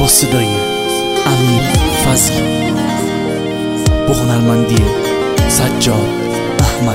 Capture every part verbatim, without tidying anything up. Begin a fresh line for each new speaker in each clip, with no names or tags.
صدای امیر فضلی با هنرمندی سجاد احمد.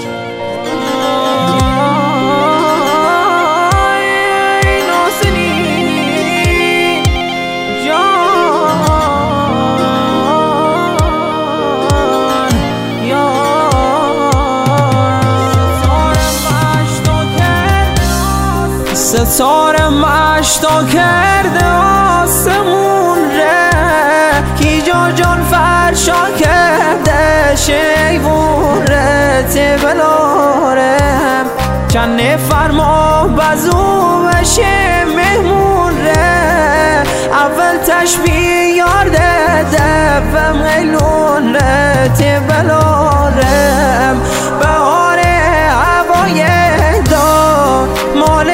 ستاره مشتا کرده آسمون ره کی جا جان فرشا کرده شیوون ره تبلارم کنه فرما بزو بشه مهمون ره اول تشبیه یارده دفم غیلون ره تبلارم بهار هوای دا مال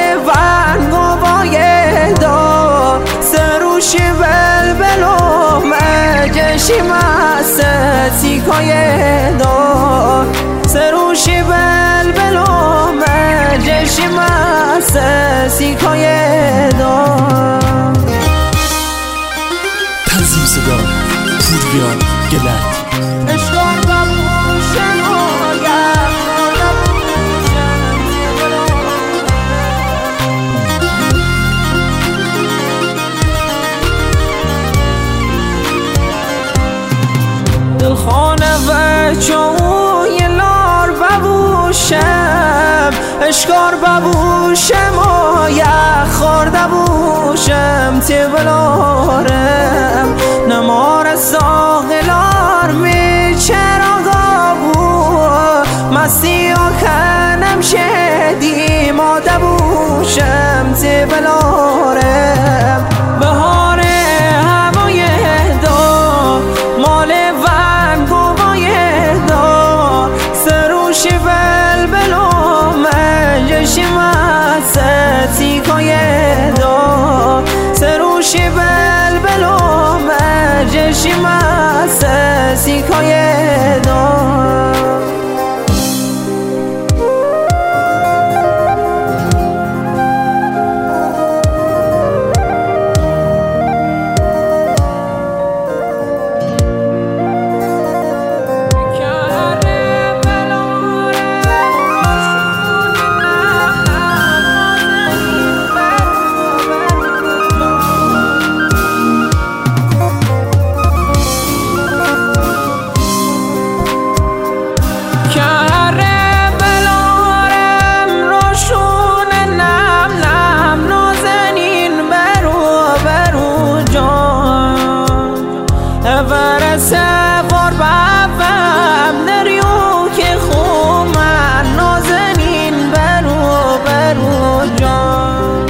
مجشی مسته تیکای دا سروشی بل بلو مجشی مسته تیکای دا.
تنظیم صدا پوریان گلت.
اشکار ببوشن آگه خانه و چوی لار ببوشم اشکار ببوشم و یخ خورده بوشم تبلارم نمار ساغلار می چراغا بود مستی و کنم شدی ماده بوشم تبلارم بهار هوای دا مال تیکای دا سروشی بل بلو مجشی مسته تیکای دا. سوار بابم نریو که خوب من نازنین برو برو جان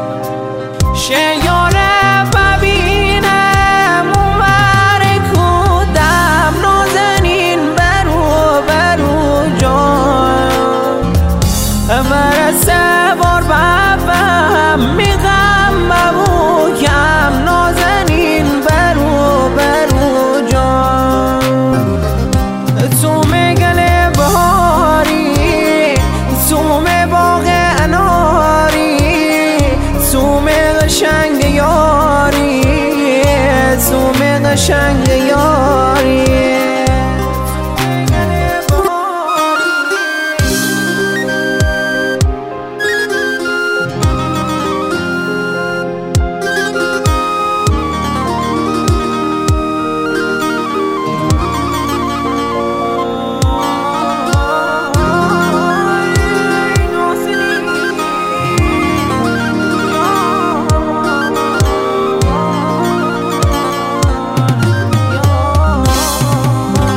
شیاره ببینم اونور کودم نازنین برو برو جان بر سوار بابم میغم ببوکم نازنین برو برو قشنگ یاری